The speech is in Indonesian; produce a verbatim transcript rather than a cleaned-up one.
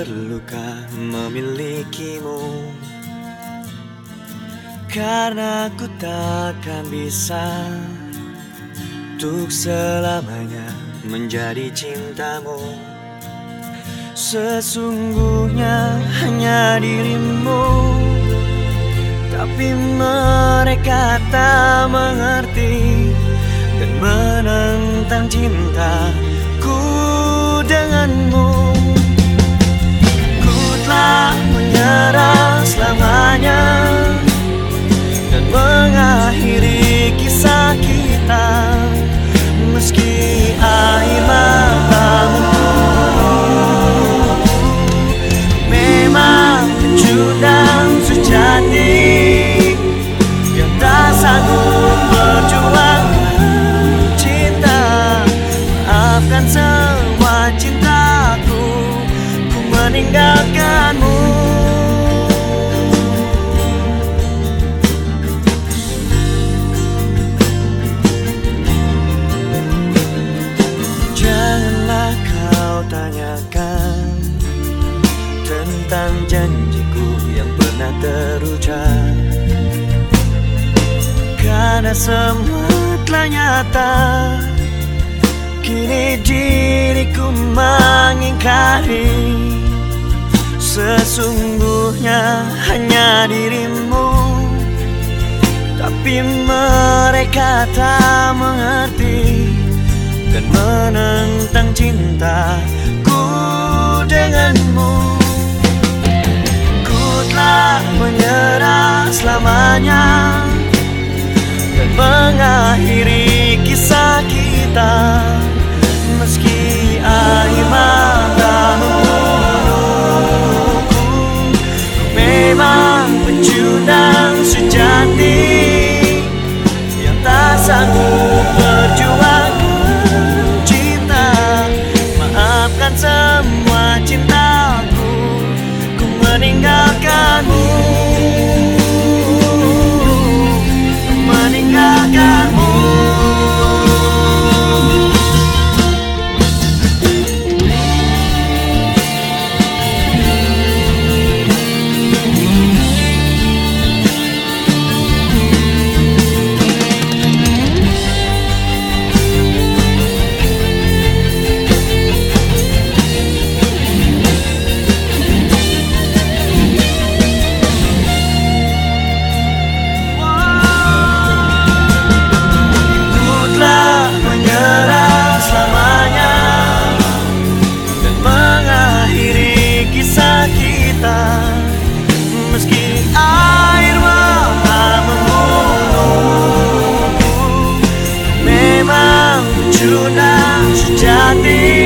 terluka memilikimu, karena ku takkan bisa untuk selamanya menjadi cintamu. Sesungguhnya hanya dirimu, tapi mereka tak mengerti dan menentang cintaku denganmu. Ku telah menyerah selamanya dan mengakhiri kisah kita, meski air matamu memang pecundang sejati yang tak sanggup berjuang cinta. Maafkan semua cintaku, ku meninggalkanmu. Janganlah kau tanyakan tentang janjiku yang pernah terucap, karena semua telah nyata. Kini diriku mengingkari, sesungguhnya hanya dirimu, tapi mereka tak mengerti dan menentang cintaku denganmu. Ku telah menyerah selamanya dan mengakhiri kisah kita, meski air matamu memang pecundang sejati yang tak sanggup berjuang cinta. Maafkan semua cintaku, ku meninggalkanmu, meninggalkanmu. Meski air mata membunuhku, memang pecundang sejati